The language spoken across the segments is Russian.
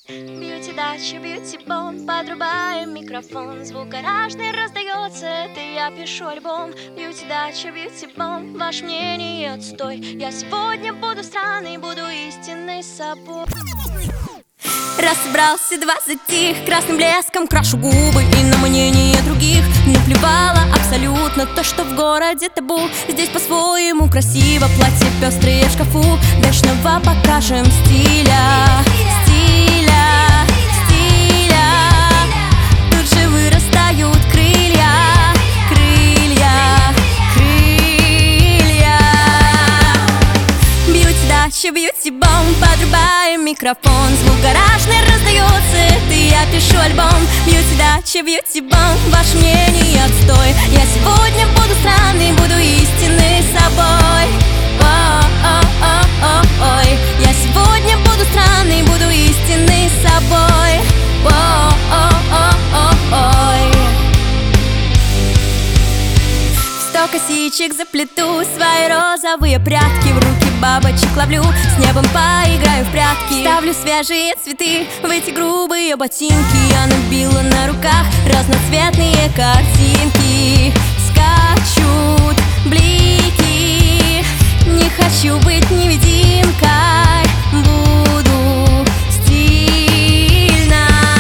Бьюти дача, бьюти бом, подрубаем микрофон. Звук гаражный раздается, это я пишу альбом. Бьюти дача, бьюти бом, ваше мнение отстой. Я сегодня буду странной, буду истинной собой. Раз собрался, два затих, красным блеском крашу губы и на мнение других наплевала абсолютно то, что в городе табу. Здесь по-своему красиво, платье пестрые в шкафу. Вечного покажем стиля. Тут же вырастают крылья. Бьюти дача, бьюти бом, подрубаем микрофон. Звук гаражный раздается, это я пишу альбом. Бьюти дача, бьюти бом, ваше мнение отстой. Я сегодня буду странной, буду истинной собой. Ой, я сегодня буду странной, буду истинной собой. Ой. В 100 косичек заплету свои розовые прятки, в руки бабочек ловлю, с небом поиграю в прятки. Ставлю свежие цветы в эти грубые ботинки. Я набила на руках разноцветные картинки. Скачут блики, не хочу быть невидимкой, буду стильной.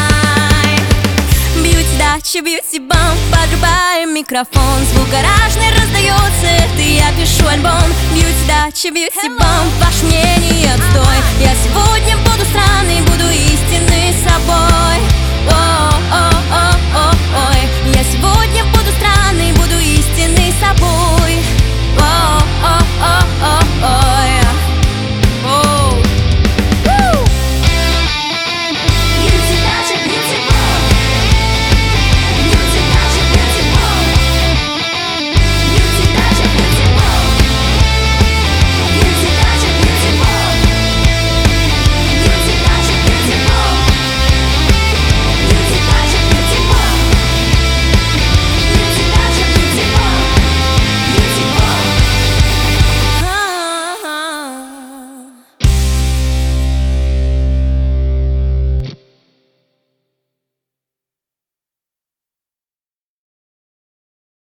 Бьюти дача, бьюти бом, подрубаем микрофон. Звук гаражный раздается, это я пишу альбом. Бьюти дача, бьюти бом, ваше мнение отстой. Я сегодня